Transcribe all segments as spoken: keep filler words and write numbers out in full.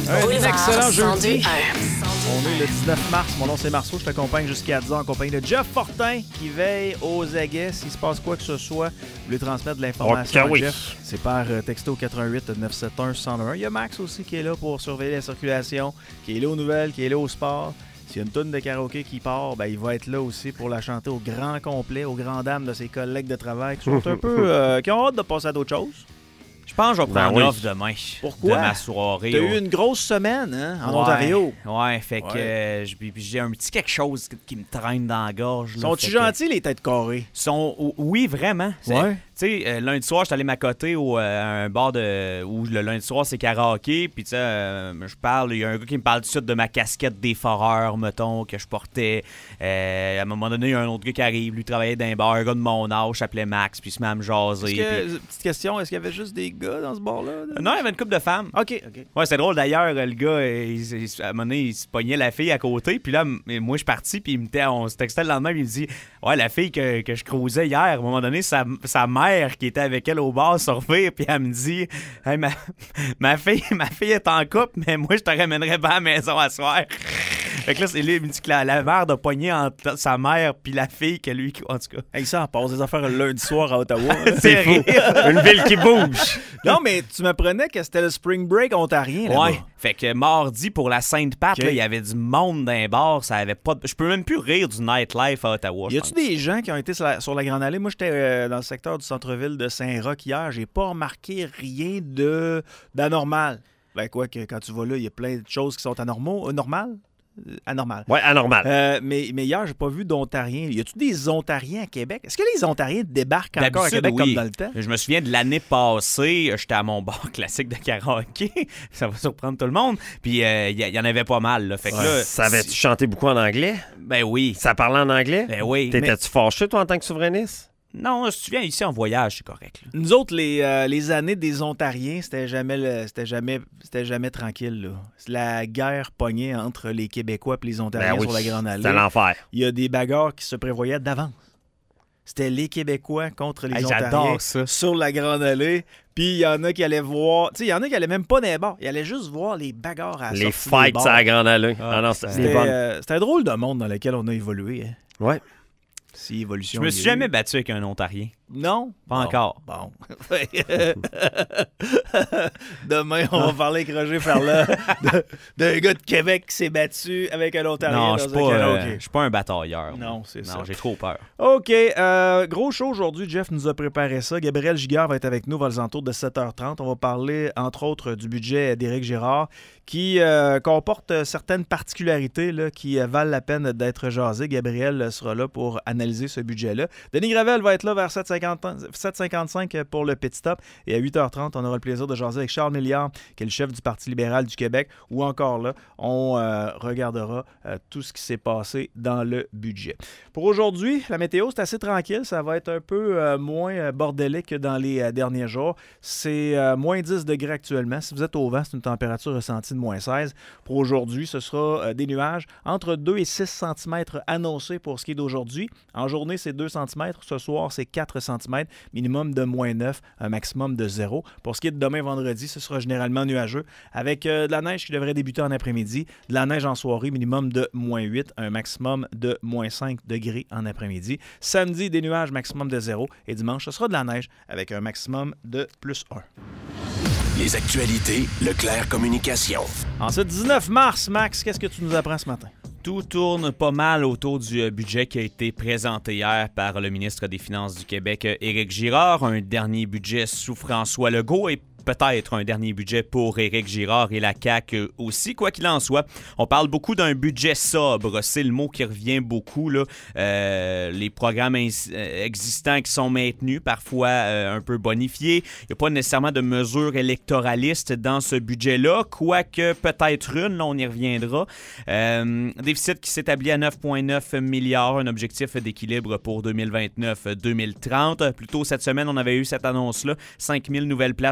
Un excellent jeudi. On est le dix-neuf mars. Mon nom, c'est Marceau. Je t'accompagne jusqu'à dix heures en compagnie de Jeff Fortin qui veille aux aguets. S'il se passe quoi que ce soit, vous voulez transmettre de l'information okay, à oui. Jeff, c'est par texto quatre-vingt-huit neuf sept un un zéro un. Il y a Max aussi qui est là pour surveiller la circulation, qui est là aux nouvelles, qui est là au sport. S'il y a une toune de karaoké qui part, ben, il va être là aussi pour la chanter au grand complet, aux grandes dames de ses collègues de travail qui sont un peu... Euh, qui ont hâte de passer à d'autres choses. Je pense que je vais prendre Ben oui. off demain. Pourquoi? De ma soirée. T'as au... eu une grosse semaine hein, en ouais, Ontario. Ouais, fait Ouais. que euh, j'ai- j'ai un petit quelque chose qui me traîne dans la gorge. là, Sont-ils fait que- gentils, les têtes carrées? Sont, oui, vraiment. C'est- Ouais. Tu sais, euh, lundi soir, j'étais allé m'accoter au, euh, à un bar de, où le lundi soir, c'est karaoké. Puis, tu sais, euh, je parle, il y a un gars qui me parle tout de suite de ma casquette des foreurs, mettons, que je portais. Euh, à un moment donné, il y a un autre gars qui arrive, lui travaillait dans un bar, un gars de mon âge, s'appelait Max, puis il se met à me jaser. Est-ce que, puis- petite question, est-ce qu'il y avait juste des gars dans ce bar-là? Euh, Non, il y avait une couple de femmes. OK, OK. Ouais, c'est drôle d'ailleurs, le gars, euh, il, il- à un moment donné, il se pognait la fille à côté, puis là, m- moi, je suis parti, puis il me t- on se textait le lendemain, puis il me dit ouais, la fille que, que je cruisais hier, à un moment donné, sa, sa mère qui était avec elle au bar se revire, puis elle me dit hey, ma, ma, fille, ma fille est en couple, mais moi, je te ramènerais pas à la maison à soir. Fait que là, c'est lui, il me dit que la, la mère de pogner entre sa mère puis la fille que lui, en tout cas. Hey, ça en passe des affaires le lundi soir à Ottawa. hein. C'est fou. Une ville qui bouge. Non, mais tu m'apprenais que c'était le spring break ontarien là-bas. Ouais. Fait que mardi, pour la Sainte-Pat, Ok. là, il y avait du monde dans les bars. Ça avait pas de... Je peux même plus rire du nightlife à Ottawa. Y je a-tu pense. des gens qui ont été sur la, sur la Grande Allée? Moi, j'étais euh, dans le secteur du centre-ville de Saint-Roch hier. J'ai pas remarqué rien de d'anormal. Ben quoi que quand tu vas là, il y a plein de choses qui sont anormaux. Euh, normales? Euh, anormales. Ouais, anormal. Euh, mais, mais hier, j'ai pas vu d'Ontariens. Y a-tu des Ontariens à Québec? Est-ce que les Ontariens débarquent encore à D'habitude, Québec oui. comme dans le temps? Je me souviens de l'année passée, euh, j'étais à mon bar classique de karaoké. Ça va surprendre tout le monde. Puis il y, y en avait pas mal. Là. Fait que là, Savais-tu chanter beaucoup en anglais? ben oui. Ça parlait en anglais? Ben oui. T'étais-tu fâché, toi, en tant que souverainiste? Mais- non, si tu viens ici en voyage, c'est correct. Là. Nous autres, les, euh, les années des Ontariens, c'était jamais, le- c'était jamais, c'était jamais tranquille. Là. C'est la guerre pognée entre les Québécois et les Ontariens Ben oui, sur la Grande Allée. c'était l'enfer. Il y a des bagarres qui se prévoyaient d'avance. C'était les Québécois contre les Hey, Ontariens j'adore ça. sur la Grande Allée. Puis il y en a qui allaient voir... Tu sais, il y en a qui allaient même pas dans les bars. Ils allaient juste voir les bagarres à la Les sortie des fights bars. à la Grande Allée. Ah, Ah, non, c'était C'était, des bonnes. euh, c'était un drôle de monde dans lequel on a évolué. Hein. Ouais. Si évolution. Je me il suis y a eu. jamais battu avec un Ontarien. Non? Pas Bon, encore. Bon. Demain, on va parler avec Roger Ferland de- d'un gars de Québec qui s'est battu avec un Ontarien Non, dans je suis un pas, karaoké. euh, je suis pas un batailleur. Non, c'est ça. Non, j'ai trop peur. OK. euh, gros show aujourd'hui. Jeff nous a préparé ça. Gabriel Giguère va être avec nous aux alentours de sept heures trente. On va parler, entre autres, du budget d'Éric Girard qui euh, comporte certaines particularités là, qui euh, valent la peine d'être jasées. Gabriel sera là pour analyser ce budget-là. Denis Gravel va être là vers sept cinquante-cinq pour le Pit Stop. Et à huit heures trente, on aura le plaisir de jaser avec Charles Milliard, qui est le chef du Parti libéral du Québec. Ou encore là, on euh, regardera euh, tout ce qui s'est passé dans le budget. Pour aujourd'hui, la météo, c'est assez tranquille. Ça va être un peu euh, moins euh, bordélique que dans les euh, derniers jours. C'est euh, moins dix degrés actuellement. Si vous êtes au vent, c'est une température ressentie de moins seize. Pour aujourd'hui, ce sera euh, des nuages entre deux et six centimètres annoncés pour ce qui est d'aujourd'hui. En journée, c'est deux centimètres. Ce soir, c'est quatre centimètres. Minimum de moins neuf, un maximum de zéro. Pour ce qui est de demain vendredi, ce sera généralement nuageux avec euh, de la neige qui devrait débuter en après-midi. De la neige en soirée, minimum de moins huit, un maximum de moins cinq degrés en après-midi. Samedi, des nuages, maximum de zéro. Et dimanche, ce sera de la neige avec un maximum de plus un. Les actualités Leclerc Communication. En ce dix-neuf mars, Max, qu'est-ce que tu nous apprends ce matin? Tout tourne pas mal autour du euh, budget qui a été présenté hier par le ministre des Finances du Québec, euh, Éric Girard. Un dernier budget sous François Legault et peut-être un dernier budget pour Éric Girard et la C A Q aussi. Quoi qu'il en soit, on parle beaucoup d'un budget sobre. C'est le mot qui revient beaucoup. Là. Euh, les programmes ins- existants qui sont maintenus, parfois euh, un peu bonifiés. Il n'y a pas nécessairement de mesures électoralistes dans ce budget-là, quoique peut-être une, là, on y reviendra. Euh, déficit qui s'établit à neuf virgule neuf milliards, un objectif d'équilibre pour deux mille vingt-neuf deux mille trente. Plus tôt cette semaine, on avait eu cette annonce-là, cinq mille nouvelles places subventionnées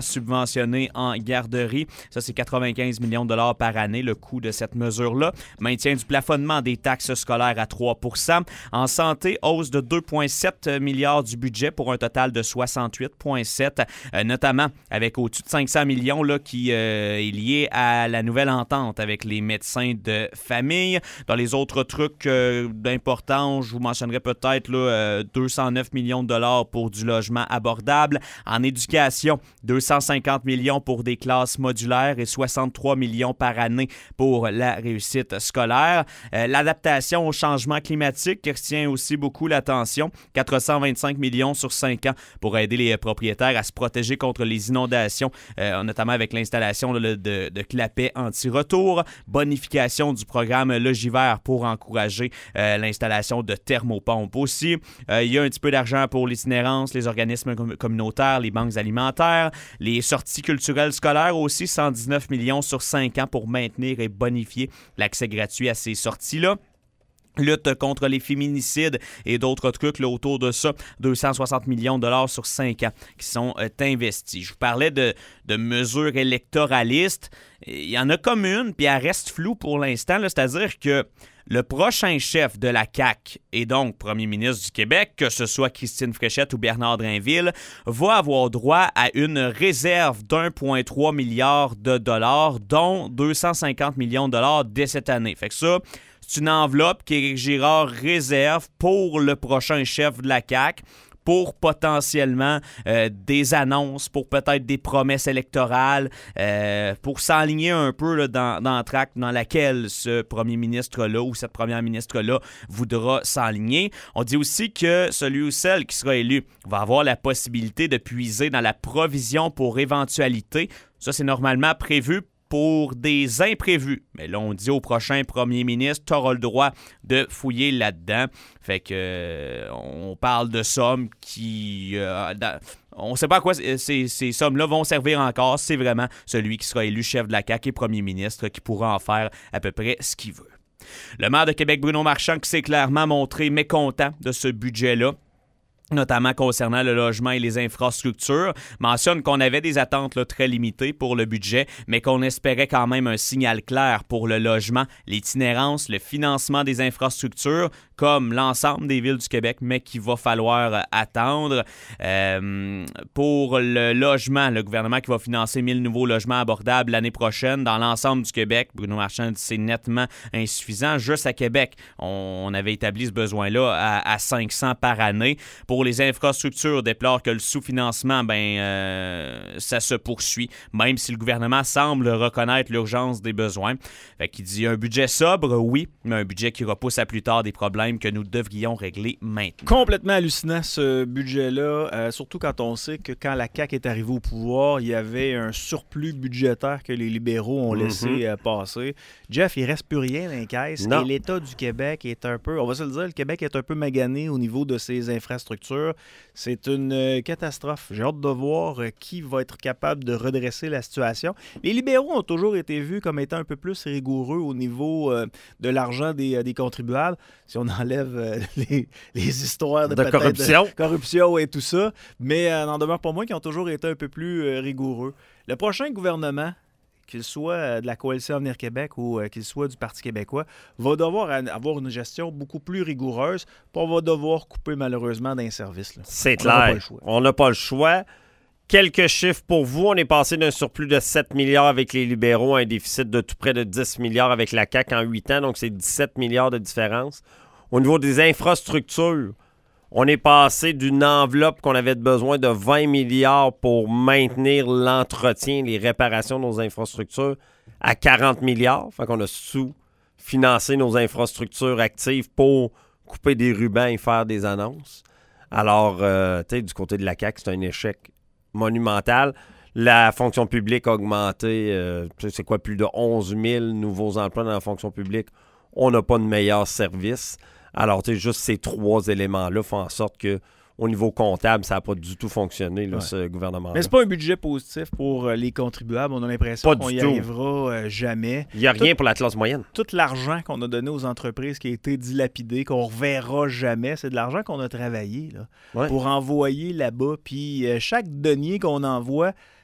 subventionnés en garderie. Ça, c'est quatre-vingt-quinze millions de dollars par année, le coût de cette mesure-là. Maintien du plafonnement des taxes scolaires à trois pour cent. En santé, hausse de deux virgule sept milliards du budget pour un total de soixante-huit virgule sept, euh, notamment avec au-dessus de cinq cents millions là, qui euh, est lié à la nouvelle entente avec les médecins de famille. Dans les autres trucs euh, d'importance, je vous mentionnerai peut-être là, euh, deux cent neuf millions de dollars pour du logement abordable. En éducation, deux cent cinquante millions pour des classes modulaires et soixante-trois millions par année pour la réussite scolaire. Euh, l'adaptation au changement climatique qui retient aussi beaucoup l'attention, quatre cent vingt-cinq millions sur cinq ans pour aider les propriétaires à se protéger contre les inondations, euh, notamment avec l'installation là, de, de clapets anti-retour, bonification du programme Logivert pour encourager euh, l'installation de thermopompes aussi. Euh, il y a un petit peu d'argent pour l'itinérance, les organismes com- communautaires, les banques alimentaires, les sorties culturelles scolaires aussi, cent dix-neuf millions sur cinq ans pour maintenir et bonifier l'accès gratuit à ces sorties-là. Lutte contre les féminicides et d'autres trucs là, autour de ça, deux cent soixante millions de dollars sur cinq ans qui sont euh, investis. Je vous parlais de, de mesures électoralistes. Il y en a comme une, puis elle reste floue pour l'instant, là, c'est-à-dire que le prochain chef de la C A Q et donc premier ministre du Québec, que ce soit Christine Fréchette ou Bernard Drinville, va avoir droit à une réserve d'un virgule trois milliard de dollars, dont deux cent cinquante millions de dollars dès cette année. Fait que ça, c'est une enveloppe qu'Éric Girard réserve pour le prochain chef de la C A Q, pour potentiellement euh, des annonces, pour peut-être des promesses électorales, euh, pour s'enligner un peu là, dans, dans la traque dans laquelle ce premier ministre-là ou cette première ministre-là voudra s'enligner. On dit aussi que celui ou celle qui sera élu va avoir la possibilité de puiser dans la provision pour éventualité. Ça, c'est normalement prévu pour des imprévus. Mais là, on dit au prochain premier ministre, tu auras le droit de fouiller là-dedans. Fait que euh, on parle de sommes qui... Euh, dans, on ne sait pas à quoi ces, ces sommes-là vont servir encore. C'est vraiment celui qui sera élu chef de la C A Q et premier ministre qui pourra en faire à peu près ce qu'il veut. Le maire de Québec, Bruno Marchand, qui s'est clairement montré mécontent de ce budget-là, notamment concernant le logement et les infrastructures, mentionne qu'on avait des attentes là, très limitées pour le budget, mais qu'on espérait quand même un signal clair pour le logement, l'itinérance, le financement des infrastructures, comme l'ensemble des villes du Québec, mais qu'il va falloir attendre. Euh, pour le logement, le gouvernement qui va financer mille nouveaux logements abordables l'année prochaine dans l'ensemble du Québec, Bruno Marchand dit c'est nettement insuffisant. Juste à Québec, on, on avait établi ce besoin-là à, à cinq cents par année. Pour les infrastructures, déplore que le sous-financement, ben, euh, ça se poursuit, même si le gouvernement semble reconnaître l'urgence des besoins. Fait qu'il dit un budget sobre, oui, mais un budget qui repousse à plus tard des problèmes que nous devrions régler maintenant. Complètement hallucinant ce budget-là, euh, surtout quand on sait que quand la C A Q est arrivée au pouvoir, il y avait un surplus budgétaire que les libéraux ont laissé mm-hmm. euh, passer. Jeff, il reste plus rien dans les caisses et l'État du Québec est un peu, on va se le dire, le Québec est un peu magané au niveau de ses infrastructures. C'est une euh, catastrophe. J'ai hâte de voir euh, qui va être capable de redresser la situation. Les libéraux ont toujours été vus comme étant un peu plus rigoureux au niveau euh, de l'argent des, euh, des contribuables. Si on enlève euh, les, les histoires de, de corruption. de corruption et tout ça, mais euh, n'en demeure pas moins qu'ils ont toujours été un peu plus euh, rigoureux. Le prochain gouvernement, qu'il soit euh, de la Coalition Avenir Québec ou euh, qu'il soit du Parti québécois, va devoir avoir une gestion beaucoup plus rigoureuse, puis on va devoir couper malheureusement d'un service. Là. C'est on clair. On n'a pas le choix. Quelques chiffres pour vous. On est passé d'un surplus de sept milliards avec les libéraux à un déficit de tout près de dix milliards avec la C A Q en huit ans, donc c'est dix-sept milliards de différence. Au niveau des infrastructures, on est passé d'une enveloppe qu'on avait besoin de vingt milliards pour maintenir l'entretien, les réparations de nos infrastructures à quarante milliards. Fait qu'on a sous-financé nos infrastructures actives pour couper des rubans et faire des annonces. Alors, euh, tu sais, du côté de la C A Q, c'est un échec monumental. La fonction publique a augmenté, euh, c'est quoi, plus de onze mille nouveaux emplois dans la fonction publique. On n'a pas de meilleur service. Alors, tu sais, juste ces trois éléments-là font en sorte que au niveau comptable, ça n'a pas du tout fonctionné, là, ouais. ce gouvernement-là. Mais c'est pas un budget positif pour euh, les contribuables. On a l'impression pas qu'on y tout. arrivera euh, jamais. Il n'y a tout, rien pour la classe moyenne. Tout l'argent qu'on a donné aux entreprises qui a été dilapidé, qu'on ne reverra jamais, c'est de l'argent qu'on a travaillé là, ouais. pour envoyer là-bas. Puis euh, chaque denier qu'on envoie,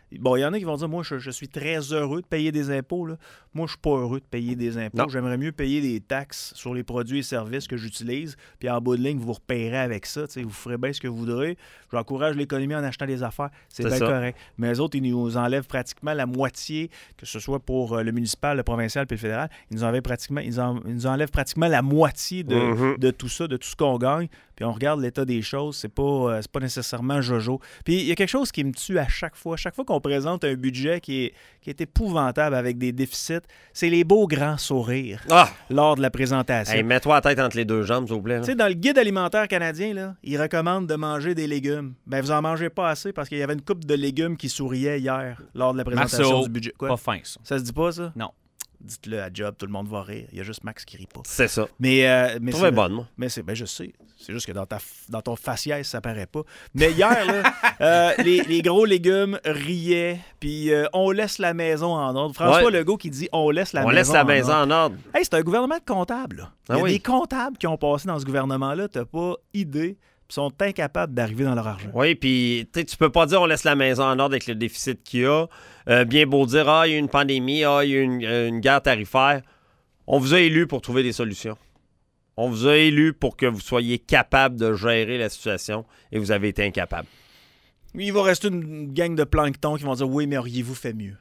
Bon, il y en a qui vont dire, moi, je, je suis très heureux de payer des impôts. Là. Moi, je suis pas heureux de payer des impôts. Non. J'aimerais mieux payer des taxes sur les produits et services que j'utilise. Puis en bout de ligne, vous vous repayerez avec ça. T'sais, vous ferez bien ce que vous voudrez. J'encourage l'économie en achetant des affaires. C'est, C'est bien ça. correct. Mais les autres, ils nous enlèvent pratiquement la moitié, que ce soit pour euh, le municipal, le provincial puis le fédéral. Ils nous enlèvent pratiquement, ils en- ils nous enlèvent pratiquement la moitié de, Mhm. de tout ça, de tout ce qu'on gagne. Puis on regarde l'état des choses, c'est pas, euh, c'est pas nécessairement jojo. Puis il y a quelque chose qui me tue à chaque fois. Chaque fois qu'on présente un budget qui est, qui est épouvantable avec des déficits, c'est les beaux grands sourires Ah! lors de la présentation. Hey, mets-toi la tête entre les deux jambes, s'il vous plaît. là. Tu sais, dans le guide alimentaire canadien, là, il recommande de manger des légumes. Ben, vous en mangez pas assez parce qu'il y avait une coupe de légumes qui souriait hier lors de la présentation Marceau, du budget. Quoi? Pas fin, ça. Ça se dit pas, ça? Non. Dites-le à job, tout le monde va rire. Il y a juste Max qui rit pas. C'est ça. Mais, euh, mais Je trouvais c'est- bonne, moi. Mais c'est, ben je sais. C'est juste que dans, ta, dans ton faciès, ça paraît pas. Mais hier, là, euh, les, les gros légumes riaient, puis euh, on laisse la maison en ordre. François Ouais. Legault qui dit on laisse la On maison laisse la en maison ordre. en ordre. Hey, c'est un gouvernement de comptables. Là. Il y a Ah oui. des comptables qui ont passé dans ce gouvernement-là, t'as pas idée, puis sont incapables d'arriver dans leur argent. Oui, puis tu sais, tu peux pas dire on laisse la maison en ordre avec le déficit qu'il y a. Euh, bien beau dire, ah, il y a eu une pandémie, ah, il y a eu une, euh, une guerre tarifaire. On vous a élu pour trouver des solutions. On vous a élu pour que vous soyez capable de gérer la situation et vous avez été incapable. Il va rester une gang de plancton qui vont dire oui, mais auriez-vous fait mieux?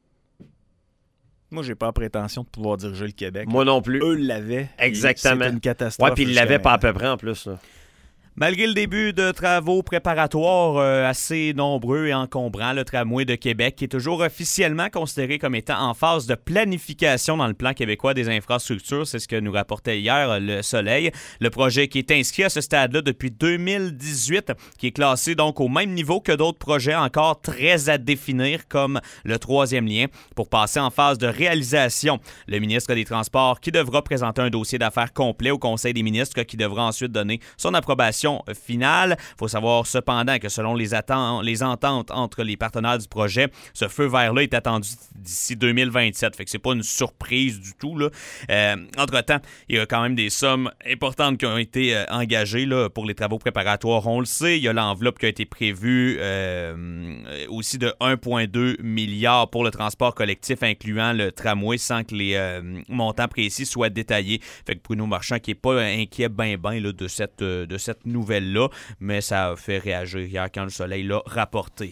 Moi, j'ai pas la prétention de pouvoir diriger le Québec. Moi non plus. Eux l'avaient. Exactement. C'est une catastrophe. Ouais, puis ils jusqu'à l'avaient pas à maintenant. peu près en plus. Là. Malgré le début de travaux préparatoires euh, assez nombreux et encombrants, le tramway de Québec est toujours officiellement considéré comme étant en phase de planification dans le plan québécois des infrastructures. C'est ce que nous rapportait hier euh, Le Soleil. Le projet qui est inscrit à ce stade-là depuis deux mille dix-huit, qui est classé donc au même niveau que d'autres projets encore très à définir, comme le troisième lien, pour passer en phase de réalisation. Le ministre des Transports qui devra présenter un dossier d'affaires complet au Conseil des ministres qui devra ensuite donner son approbation finale. Il faut savoir cependant que selon les, atten- les ententes entre les partenaires du projet, ce feu vert-là est attendu d'ici deux mille vingt-sept. Fait que c'est pas une surprise du tout, là. Euh, entre-temps, il y a quand même des sommes importantes qui ont été euh, engagées là, pour les travaux préparatoires. On le sait, il y a l'enveloppe qui a été prévue euh, aussi de un virgule deux milliard pour le transport collectif, incluant le tramway, sans que les euh, montants précis soient détaillés. Fait que Bruno Marchand qui n'est pas inquiet ben ben là, de cette, euh, de cette nouvelle-là, mais ça a fait réagir hier quand Le Soleil l'a rapporté.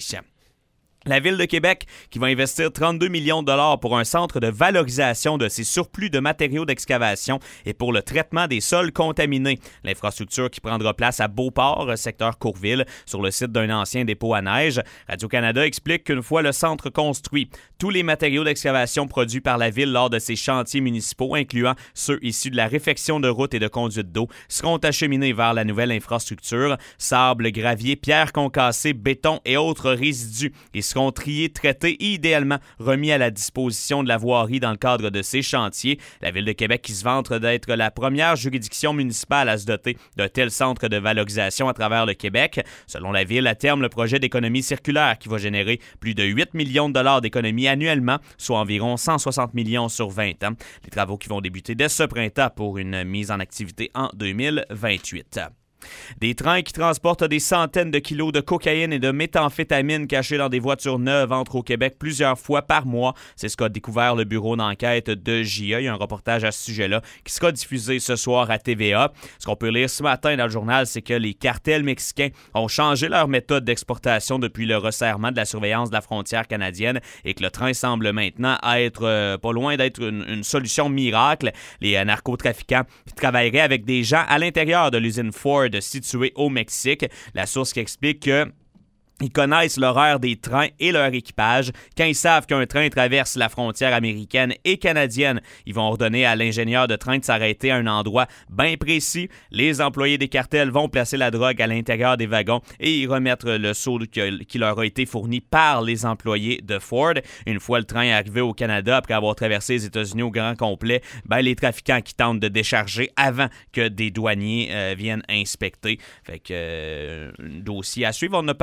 La Ville de Québec qui va investir trente-deux millions de dollars pour un centre de valorisation de ses surplus de matériaux d'excavation et pour le traitement des sols contaminés. L'infrastructure qui prendra place à Beauport, secteur Courville, sur le site d'un ancien dépôt à neige. Radio-Canada explique qu'une fois le centre construit, tous les matériaux d'excavation produits par la Ville lors de ses chantiers municipaux, incluant ceux issus de la réfection de routes et de conduites d'eau, seront acheminés vers la nouvelle infrastructure. Sable, gravier, pierres concassées, béton et autres résidus. Ils seront triés, traités et idéalement remis à la disposition de la voirie dans le cadre de ces chantiers. La Ville de Québec qui se vante d'être la première juridiction municipale à se doter d'un tel centre de valorisation à travers le Québec. Selon la Ville, à terme, le projet d'économie circulaire qui va générer plus de huit millions de dollars d'économie annuellement, soit environ cent soixante millions sur vingt ans. Les travaux qui vont débuter dès ce printemps pour une mise en activité en deux mille vingt-huit. Des trains qui transportent des centaines de kilos de cocaïne et de méthamphétamine cachés dans des voitures neuves entrent au Québec plusieurs fois par mois. C'est ce qu'a découvert le bureau d'enquête de J A. Il y a un reportage à ce sujet-là qui sera diffusé ce soir à T V A. Ce qu'on peut lire ce matin dans le journal, c'est que les cartels mexicains ont changé leur méthode d'exportation depuis le resserrement de la surveillance de la frontière canadienne et que le train semble maintenant être euh, pas loin d'être une, une solution miracle. Les euh, narcotrafiquants travailleraient avec des gens à l'intérieur de l'usine Ford située au Mexique. La source qui explique que ils connaissent l'horaire des trains et leur équipage. Quand ils savent qu'un train traverse la frontière américaine et canadienne, ils vont ordonner à l'ingénieur de train de s'arrêter à un endroit bien précis. Les employés des cartels vont placer la drogue à l'intérieur des wagons et y remettre le seau qui leur a été fourni par les employés de Ford. Une fois le train arrivé au Canada, après avoir traversé les États-Unis au grand complet, ben, les trafiquants qui tentent de décharger avant que des douaniers euh, viennent inspecter. Fait que, euh, un dossier à suivre. On a parlé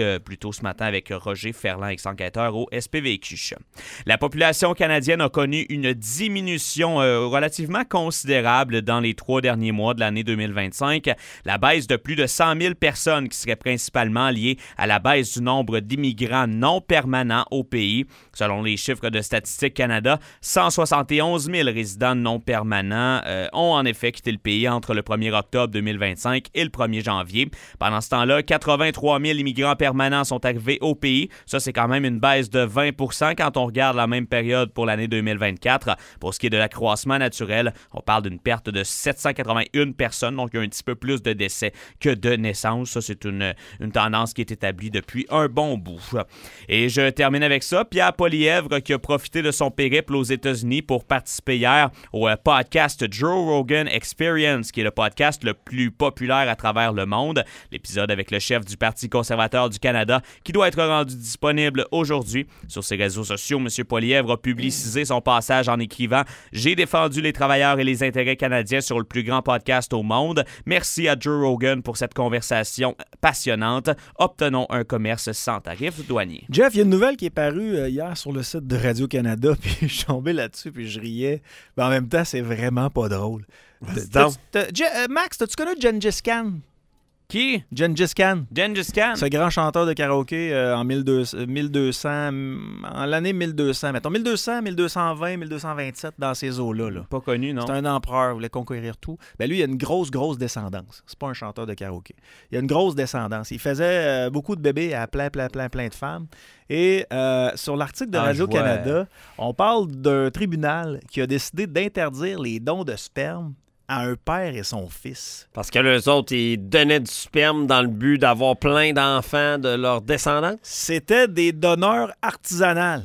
euh, plus tôt ce matin avec Roger Ferland, ex-enquêteur au S P V Q. La population canadienne a connu une diminution euh, relativement considérable dans les trois derniers mois de l'année deux mille vingt-cinq. La baisse de plus de cent mille personnes qui serait principalement liée à la baisse du nombre d'immigrants non permanents au pays. Selon les chiffres de Statistique Canada, cent soixante et onze mille résidents non permanents euh, ont en effet quitté le pays entre le premier octobre deux mille vingt-cinq et le premier janvier. Pendant ce temps-là, quatre-vingt-trois mille immigrants permanents sont arrivés au pays. Ça, c'est quand même une baisse de vingt pour cent quand on regarde la même période pour l'année deux mille vingt-quatre. Pour ce qui est de l'accroissement naturel, on parle d'une perte de sept cent quatre-vingt-une personnes, donc il y a un petit peu plus de décès que de naissances. Ça, c'est une, une tendance qui est établie depuis un bon bout. Et je termine avec ça. Pierre Poilievre qui a profité de son périple aux États-Unis pour participer hier au podcast Joe Rogan Experience, qui est le podcast le plus populaire à travers le monde. L'épisode avec le chef du Parti conservateur du Canada qui doit être rendu disponible aujourd'hui. Sur ses réseaux sociaux, M. Poilievre a publicisé son passage en écrivant « J'ai défendu les travailleurs et les intérêts canadiens sur le plus grand podcast au monde. Merci à Joe Rogan pour cette conversation passionnante. Obtenons un commerce sans tarif douanier. » Jeff, il y a une nouvelle qui est parue euh, hier sur le site de Radio-Canada, puis je suis tombé là-dessus, puis je riais. Mais en même temps, c'est vraiment pas drôle. T'as, t'as, t'as, euh, Max, t'as-tu connu Gengis Khan? Qui? Gengis Khan. Gengis Khan. Ce grand chanteur de karaoké euh, en mille deux cents, en l'année mille deux cents, mettons mille deux cents, mille deux cent vingt, mille deux cent vingt-sept, dans ces eaux-là. Là. Pas connu, non? C'est un empereur, il voulait conquérir tout. Ben lui, il a une grosse, grosse descendance. C'est pas un chanteur de karaoké. Il a une grosse descendance. Il faisait euh, beaucoup de bébés à plein, plein, plein, plein de femmes. Et euh, sur l'article de ah, Radio-Canada, on parle d'un tribunal qui a décidé d'interdire les dons de sperme à un père et son fils. Parce que les autres, ils donnaient du sperme dans le but d'avoir plein d'enfants de leur descendance? C'était des donneurs artisanales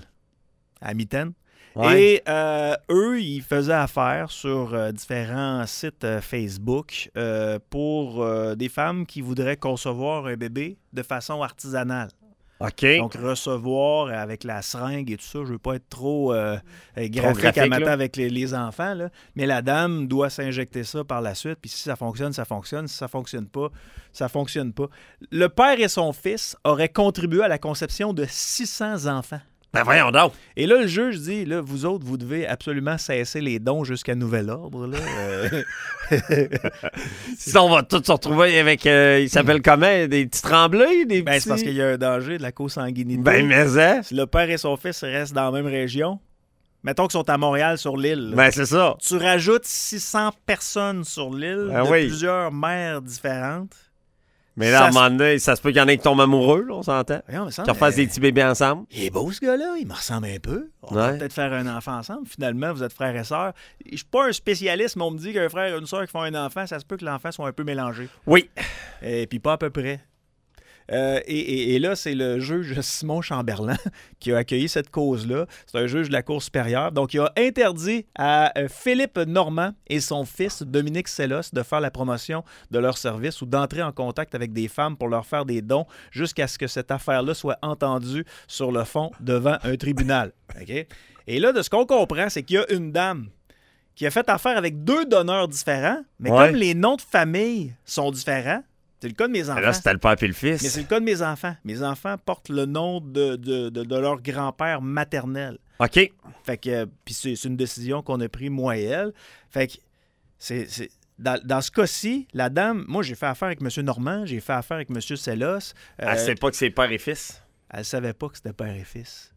à mitaine. Ouais. Et euh, eux, ils faisaient affaire sur euh, différents sites euh, Facebook euh, pour euh, des femmes qui voudraient concevoir un bébé de façon artisanale. OK. Donc, recevoir avec la seringue et tout ça, je ne veux pas être trop, euh, graphique, trop graphique à matin là. avec les, les enfants, là. Mais la dame doit s'injecter ça par la suite, puis si ça fonctionne, ça fonctionne. Si ça ne fonctionne pas, ça ne fonctionne pas. Le père et son fils auraient contribué à la conception de six cents enfants. Ben voyons donc! Et là, le juge dit, là, vous autres, vous devez absolument cesser les dons jusqu'à nouvel ordre. Là. Euh... Sinon, on va tous se retrouver avec, euh, il s'appelle comment? Des petits tremblés? Des ben, petits... c'est parce qu'il y a un danger de la consanguinité. Ben, mais ça! Si le père et son fils restent dans la même région, mettons qu'ils sont à Montréal sur l'île. Là. Ben, c'est ça. Tu rajoutes six cents personnes sur l'île Ben de oui. plusieurs mères différentes. Mais là, Ça à un moment donné, ça se peut qu'il y en ait qui tombent amoureux, là, on s'entend. Voyons, mais ça, Qui refassent mais... des petits bébés ensemble. Il est beau, ce gars-là. Il me ressemble un peu. On Ouais. va peut-être faire un enfant ensemble. Finalement, vous êtes frères et sœurs. Je suis pas un spécialiste, mais on me dit qu'un frère et une sœur qui font un enfant, ça se peut que l'enfant soit un peu mélangé. Oui. Et puis pas à peu près. Euh, et, et, et là, c'est le juge Simon Chamberlain qui a accueilli cette cause-là. C'est un juge de la Cour supérieure. Donc, il a interdit à euh, Philippe Normand et son fils, Dominique Sellos, de faire la promotion de leur service ou d'entrer en contact avec des femmes pour leur faire des dons jusqu'à ce que cette affaire-là soit entendue sur le fond devant un tribunal. Okay? Et là, de ce qu'on comprend, c'est qu'il y a une dame qui a fait affaire avec deux donneurs différents, mais Ouais. comme les noms de famille sont différents, c'est le cas de mes enfants. Là, c'était le père et le fils. Mais c'est le cas de mes enfants. Mes enfants portent le nom de, de, de, de leur grand-père maternel. OK. Fait que, euh, puis c'est, c'est une décision qu'on a prise, moi et elle. Fait que, c'est, c'est, dans, dans ce cas-ci, la dame, moi, j'ai fait affaire avec M. Normand, j'ai fait affaire avec M. Sellos. Euh, Elle sait pas que c'est père et fils. Elle savait pas que c'était père et fils.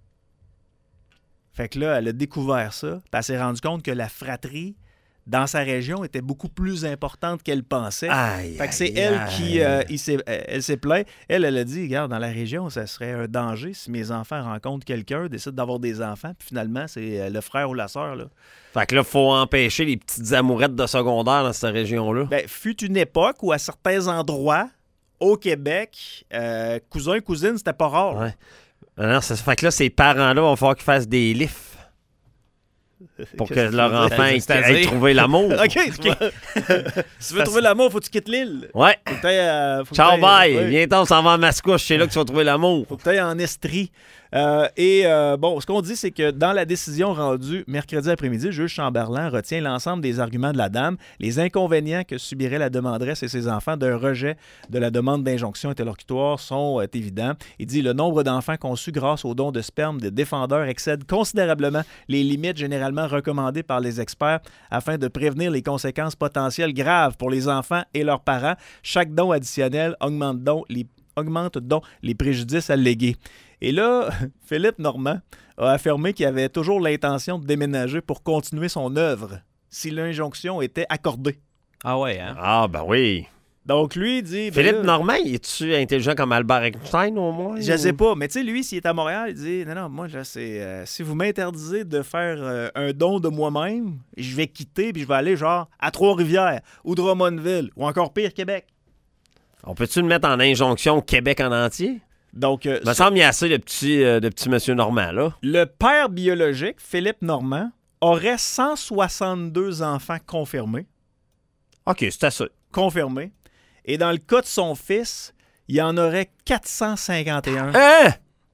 Fait que là, elle a découvert ça, puis elle s'est rendue compte que la fratrie dans sa région était beaucoup plus importante qu'elle pensait. Aïe, Fait que c'est aïe, elle aïe. qui euh, il s'est, elle s'est plainte. Elle, elle a dit, regarde, dans la région, ça serait un danger si mes enfants rencontrent quelqu'un, décident d'avoir des enfants, puis finalement, c'est euh, le frère ou la sœur. Là. Fait que là, il faut empêcher les petites amourettes de secondaire dans cette région-là. Ben, fut une époque où, à certains endroits, au Québec, euh, cousin, cousine, c'était pas rare. Ouais. Alors, ça fait que là, ces parents-là vont falloir qu'ils fassent des lifts pour que Qu'est-ce que leur tu veux enfant dire? ait, C'est-à-dire? ait trouvé l'amour. OK, tu vois. Si tu veux trouver l'amour, faut que tu quittes l'île. Ouais. Faut que t'ailles, euh, faut que Ciao, t'ailles- bye. ouais. Viens-t'en, on s'en va à Mascouche. C'est là que tu vas trouver l'amour. Faut que tu ailles en Estrie. Euh, et euh, bon, ce qu'on dit, c'est que dans la décision rendue mercredi après-midi, le juge Chamberlain retient l'ensemble des arguments de la dame, les inconvénients que subirait la demanderesse et ses enfants d'un rejet de la demande d'injonction interlocutoire sont euh, évidents. Il dit le nombre d'enfants conçus grâce au don de sperme des défendeurs excède considérablement les limites généralement recommandées par les experts afin de prévenir les conséquences potentielles graves pour les enfants et leurs parents. Chaque don additionnel augmente donc les, augmente donc les préjudices allégués. Et là, Philippe Normand a affirmé qu'il avait toujours l'intention de déménager pour continuer son œuvre si l'injonction était accordée. Ah ouais, hein? Ah, ben oui. Donc lui, il dit... Philippe ben là, Normand, es-tu intelligent comme Albert Einstein au moins? je sais pas, mais tu sais, lui, s'il est à Montréal, il dit, non, non, moi, là, c'est... Euh, si vous m'interdisez de faire euh, un don de moi-même, je vais quitter puis je vais aller, genre, à Trois-Rivières ou Drummondville ou encore pire, Québec. On peut-tu le mettre en injonction Québec en entier? Donc, euh, Il me semble qu'il y a assez de petits, euh, de petits monsieur Normand, là. le père biologique, Philippe Normand, aurait cent soixante-deux enfants confirmés. OK, c'est assez. Confirmés. Et dans le cas de son fils, il y en aurait quatre cent cinquante et un. Hein?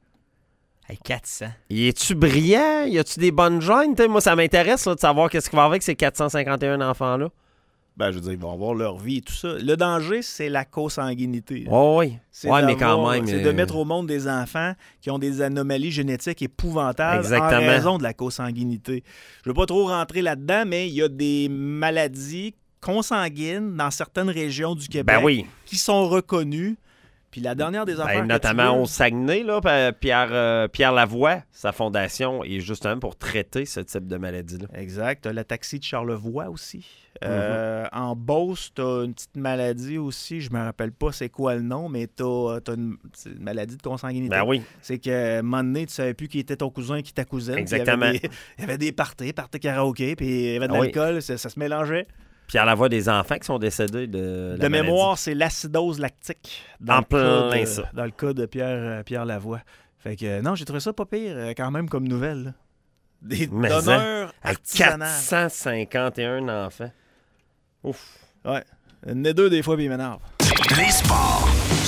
Hey, quatre cents. Y es-tu brillant? Y a-tu des bonnes gènes? T'sais, moi, ça m'intéresse là, de savoir qu'est-ce qu'il va y avoir avec ces quatre cent cinquante et un enfants-là. Ben, je veux dire, ils vont avoir leur vie et tout ça. Le danger, c'est la consanguinité. Oh, oui. C'est Ouais, mais quand d'avoir- même. C'est euh, de mettre au monde des enfants qui ont des anomalies génétiques épouvantables Exactement. en raison de la consanguinité. Je ne veux pas trop rentrer là-dedans, mais il y a des maladies consanguines dans certaines régions du Québec Ben oui. qui sont reconnues. Puis la dernière des affaires Ben, que notamment tu veux- au Saguenay, là, pa- Pierre, euh, Pierre Lavoie, sa fondation est justement pour traiter ce type de maladie-là. Exact. T'as la taxie de Charlevoix aussi. Mm-hmm. Euh, en Beauce, t'as une petite maladie aussi. Je me rappelle pas c'est quoi le nom, mais t'as, t'as une, c'est une maladie de consanguinité. Ben oui. C'est que, un moment donné, tu savais plus qui était ton cousin et qui ta cousine. Puis Exactement. Il y avait des, il y avait des parties, parties karaoké, puis il y avait de Ah oui. l'alcool, ça, ça se mélangeait. Pierre Lavoie des enfants qui sont décédés de la De maladie. mémoire, c'est l'acidose lactique. Dans En le cas plein de- ça. Dans le cas de Pierre, euh, Pierre Lavoie. Fait que, euh, non, j'ai trouvé ça pas pire, euh, quand même, comme nouvelle. là. Des Mais donneurs À artisanaux. quatre cent cinquante et un enfants. Ouf. Ouais. Une des deux, des fois, puis il m'énerve. Les sports.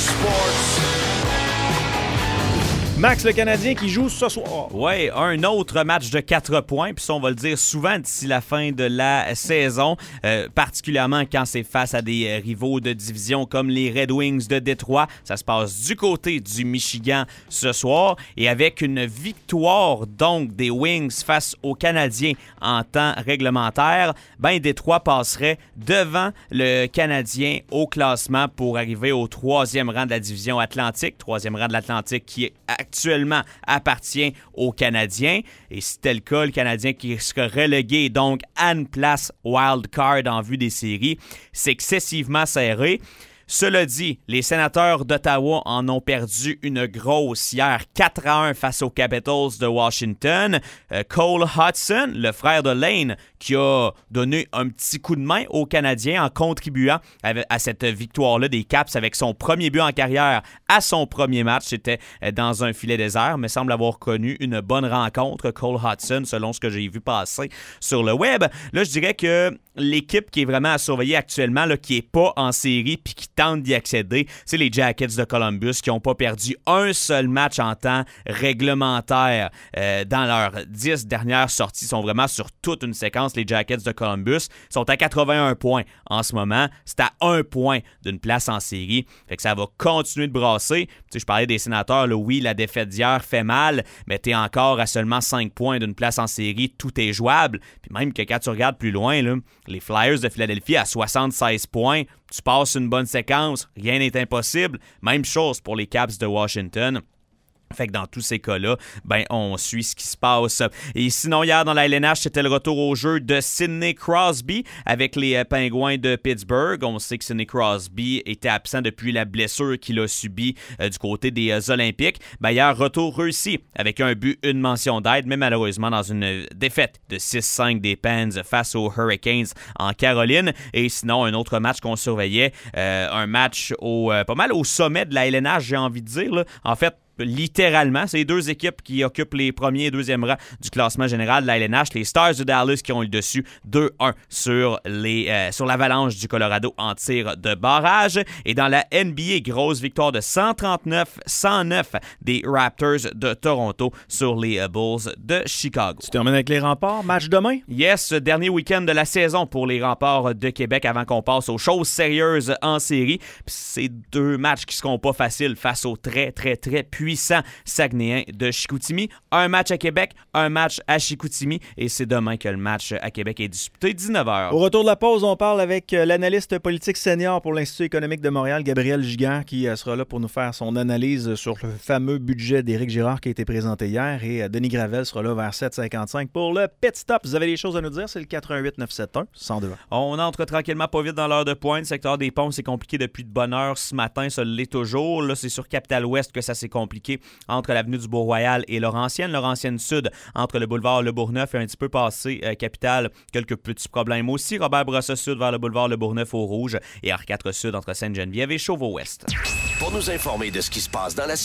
Max, le Canadien qui joue ce soir. Ouais, un autre match de quatre points, puis ça, on va le dire souvent d'ici la fin de la saison, euh, particulièrement quand c'est face à des euh, rivaux de division comme les Red Wings de Détroit. Ça se passe du côté du Michigan ce soir, et avec une victoire donc des Wings face aux Canadiens en temps réglementaire, ben Détroit passerait devant le Canadien au classement pour arriver au troisième rang de la division Atlantique, troisième rang de l'Atlantique qui est actuellement appartient aux Canadiens. Et si c'était le cas, le Canadien qui serait relégué donc à une place wild card en vue des séries, c'est excessivement serré. Cela dit, les Sénateurs d'Ottawa en ont perdu une grosse hier, quatre à un face aux Capitals de Washington. Euh, Cole Hudson, le frère de Lane, qui a donné un petit coup de main aux Canadiens en contribuant à, à cette victoire-là des Caps avec son premier but en carrière à son premier match. C'était dans un filet désert, mais semble avoir connu une bonne rencontre, Cole Hudson, selon ce que j'ai vu passer sur le web. Là, je dirais que l'équipe qui est vraiment à surveiller actuellement, là, qui n'est pas en série puis qui tente d'y accéder, c'est les Jackets de Columbus qui n'ont pas perdu un seul match en temps réglementaire euh, dans leurs dix dernières sorties. Ils sont vraiment sur toute une séquence. Les Jackets de Columbus sont à quatre-vingt-un points en ce moment. C'est à un point d'une place en série. Fait que ça va continuer de brasser. Tu sais, je parlais des Sénateurs. Là, oui, la défaite d'hier fait mal, mais t'es encore à seulement cinq points d'une place en série. Tout est jouable. Puis même que quand tu regardes plus loin, là, les Flyers de Philadelphie à soixante-seize points, tu passes une bonne séquence, rien n'est impossible. Même chose pour les Caps de Washington. Fait que dans tous ces cas-là, ben on suit ce qui se passe. Et sinon, hier dans la L N H, c'était le retour au jeu de Sidney Crosby avec les euh, Pingouins de Pittsburgh. On sait que Sidney Crosby était absent depuis la blessure qu'il a subie euh, du côté des euh, Olympiques. Ben hier, retour réussi avec un but, une mention d'aide, mais malheureusement dans une défaite de six cinq des Pens face aux Hurricanes en Caroline. Et sinon, un autre match qu'on surveillait, euh, un match au euh, pas mal au sommet de la L N H, j'ai envie de dire. Là. En fait, littéralement. C'est les deux équipes qui occupent les premiers et deuxièmes rangs du classement général de la L N H. Les Stars de Dallas qui ont eu le dessus deux un sur, les, euh, sur l'Avalanche du Colorado en tir de barrage. Et dans la N B A, grosse victoire de cent trente-neuf à cent neuf des Raptors de Toronto sur les Bulls de Chicago. Tu termines avec les Remparts. Match demain? Yes, dernier week-end de la saison pour les Remparts de Québec avant qu'on passe aux choses sérieuses en série. Puis c'est deux matchs qui seront pas faciles face aux très, très, très puissants puissant Saguenéen de Chicoutimi. Un match à Québec, un match à Chicoutimi et c'est demain que le match à Québec est disputé, dix-neuf heures. Au retour de la pause, on parle avec l'analyste politique senior pour l'Institut économique de Montréal, Gabriel Giguère, qui sera là pour nous faire son analyse sur le fameux budget d'Éric Girard qui a été présenté hier et Denis Gravel sera là vers sept cinquante-cinq pour le Pit Stop. Vous avez des choses à nous dire, c'est le quatre un huit neuf sept un cent deux. On entre tranquillement pas vite dans l'heure de pointe. Le secteur des ponts, c'est compliqué depuis de bonne heure ce matin, ça l'est toujours. Là, c'est sur Capitale-Ouest que ça s'est compliqué entre l'avenue du Beau-Royal et Laurentienne. Laurentienne Sud, entre le boulevard Le Bourgneuf et un petit peu passé euh, Capitale, quelques petits problèmes aussi. Robert Bourassa Sud vers le boulevard Le Bourgneuf au Rouge et R quatre Sud entre Sainte-Geneviève et Chauveau-Ouest. Pour nous informer de ce qui se passe dans la